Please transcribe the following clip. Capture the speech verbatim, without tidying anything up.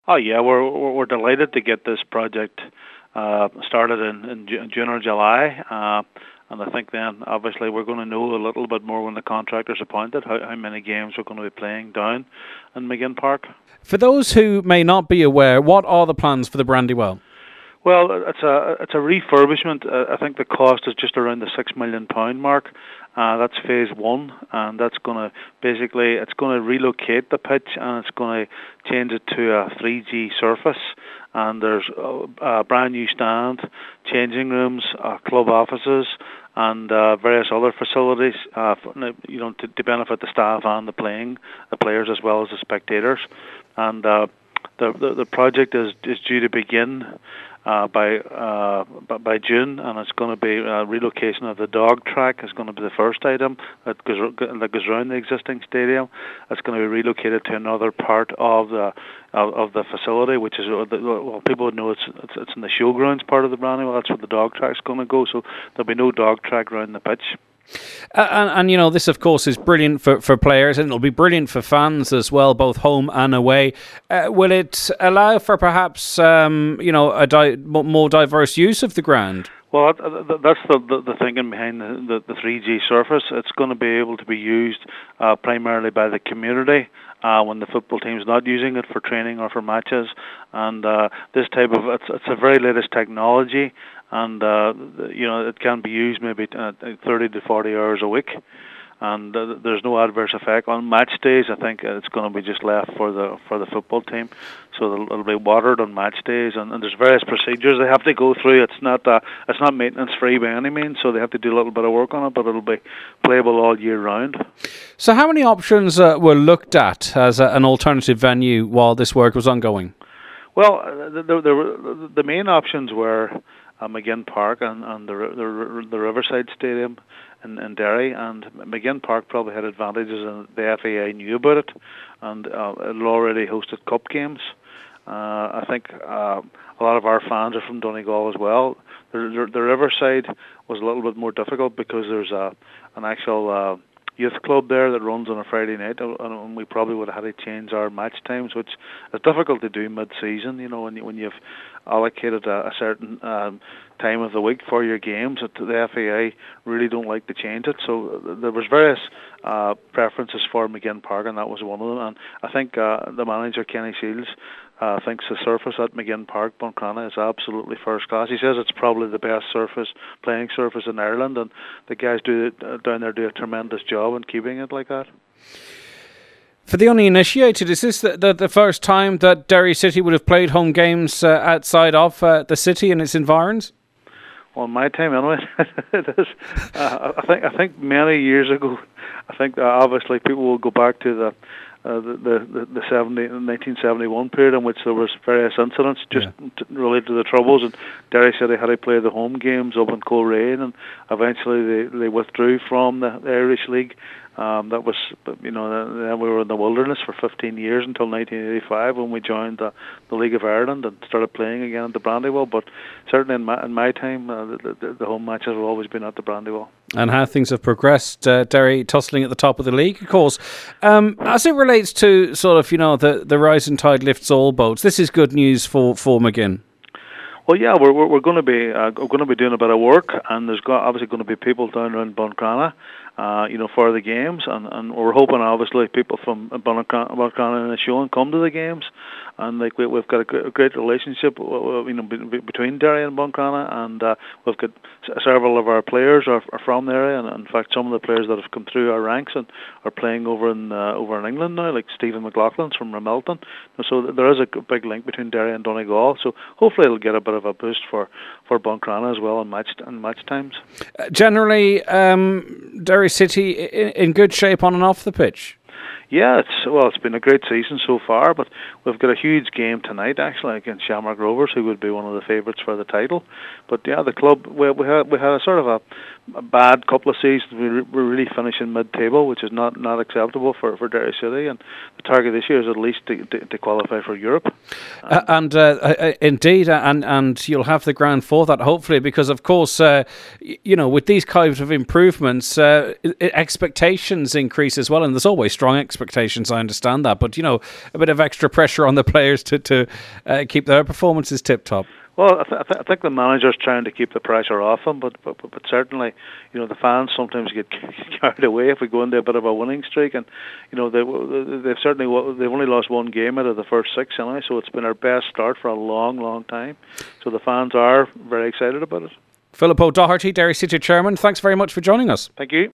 Oh yeah, we're we're, we're delighted to get this project uh, started in, in June or July, uh, and I think then obviously we're going to know a little bit more when the contractor's appointed how, how many games we're going to be playing down in McGinn Park. For those who may not be aware, what are the plans for the Brandywell? Well, it's a it's a refurbishment. Uh, I think the cost is just around the six million pound mark. Uh, that's phase one, and that's going to basically it's going to relocate the pitch, and it's going to change it to a three G surface. And there's a, a brand new stand, changing rooms, uh, club offices, and uh, various other facilities. Uh, you know, to, to benefit the staff and the playing, the players as well as the spectators. And uh, the, the the project is is due to begin Uh, by uh, by June, and it's going to be a relocation of the dog track. Is going to be the first item that goes that goes around the existing stadium. It's going to be relocated to another part of the of, of the facility, which is well, people would know it's, it's it's in the showgrounds part of the Brandywell. That's where the dog track's going to go. So there'll be no dog track around the pitch. Uh, and, and, you know, this, of course, is brilliant for, for players, and it'll be brilliant for fans as well, both home and away. Uh, will it allow for perhaps, um, you know, a di- more diverse use of the ground? Well, that's the, the, the thinking behind the, the, the three G surface. It's going to be able to be used uh, primarily by the community uh, when the football team's not using it for training or for matches. And uh, this type of, it's, it's the very latest technology, and uh, you know, it can be used maybe uh, thirty to forty hours a week. And uh, there's no adverse effect on match days. I think it's going to be just left for the for the football team, so it'll, it'll be watered on match days. And, and there's various procedures they have to go through. It's not uh, it's not maintenance free by any means, so they have to do a little bit of work on it. But it'll be playable all year round. So, how many options uh, were looked at as a, an alternative venue while this work was ongoing? Well, the the, the, the main options were uh, McGinn Park and, and the, the the Riverside Stadium in, in Derry, and McGinn Park probably had advantages, and the F A I knew about it, and uh, it already hosted cup games. Uh, I think uh, a lot of our fans are from Donegal as well. The, the, the Riverside was a little bit more difficult because there's a an actual uh, youth club there that runs on a Friday night, and we probably would have had to change our match times, which is difficult to do mid-season. You know, when you, when you've allocated a, a certain um, time of the week for your games, the F A I really don't like to change it. So there was various uh, preferences for McGinn Park, and that was one of them. And I think uh, the manager, Kenny Shields, uh, thinks the surface at McGinn Park, Buncrana, is absolutely first class. He says it's probably the best surface, playing surface in Ireland, and the guys do uh, down there do a tremendous job in keeping it like that. For the uninitiated, is this the, the, the first time that Derry City would have played home games uh, outside of uh, the city and its environs? Well, my time anyway, it is. Uh, I think I think many years ago, I think uh, obviously people will go back to the uh, the the, the seventy, nineteen seventy-one period in which there was various incidents just yeah. t- related to the Troubles, and Derry City had to play the home games up in Coleraine, and eventually they, they withdrew from the, the Irish League. Um, that was, you know, then we were in the wilderness for fifteen years until nineteen eighty-five when we joined the, the League of Ireland and started playing again at the Brandywell. But certainly in my, in my time, uh, the, the, the home matches have always been at the Brandywell. And how things have progressed, uh, Derry tussling at the top of the league, of course. Um, as it relates to sort of, you know, the, the rising tide lifts all boats, this is good news for, for McGinn. Well, yeah, we're we're, we're going to be uh, we're going to be doing a bit of work, and there's got, obviously going to be people down around Buncrana, uh, you know, for the games, and, and we're hoping obviously people from Buncrana and Ashoon come to the games, and like we, we've got a great, a great relationship, you know, between Derry and Buncrana, and uh, we've got several of our players are, are from the area, and in fact some of the players that have come through our ranks and are playing over in uh, over in England now, like Stephen McLaughlin's from Ramelton. So there is a big link between Derry and Donegal. So hopefully it'll get a bit of a boost for, for Buncrana as well in match in match times. Uh, generally, um, Derry City in, in good shape on and off the pitch. Yeah, it's well, it's been a great season so far, but we've got a huge game tonight actually against Shamrock Rovers, who would be one of the favourites for the title. But yeah, the club we we had we had a sort of a, a bad couple of seasons. We re- we're really finishing mid-table, which is not, not acceptable for, for Derry City. And the target this year is at least to to, to qualify for Europe. Um, uh, and uh, uh, indeed, and and you'll have the ground for that hopefully, because of course, uh, you know, with these kinds of improvements, uh, expectations increase as well, and there's always strong expectations. expectations. I understand that, but you know, a bit of extra pressure on the players to to uh, keep their performances tip top. Well, I, th- I, th- I think the manager's trying to keep the pressure off them, but, but but certainly, you know, the fans sometimes get carried away if we go into a bit of a winning streak, and you know they they've certainly they've only lost one game out of the first six anyway, so it's been our best start for a long, long time. So the fans are very excited about it. Philip O'Doherty, Derry City Chairman, thanks very much for joining us. Thank you.